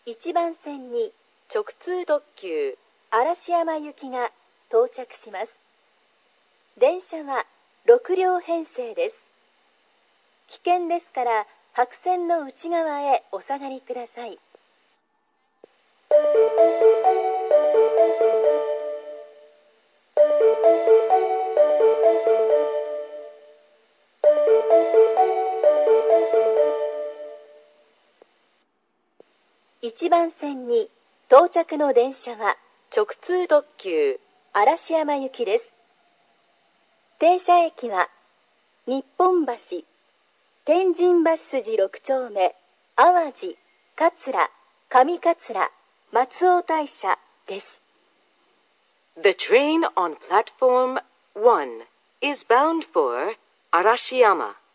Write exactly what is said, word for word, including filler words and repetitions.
いちばん線に直通特急嵐山行きが到着します。電車はろく両編成です。危険ですから白線の内側へお下がりください。いちばん線に到着の電車は直通特急嵐山行きです。停車駅は日本橋、天神橋筋ろく丁目、淡路、桂、上桂、松尾大社です。 The train on platform one is bound for Arashiyama.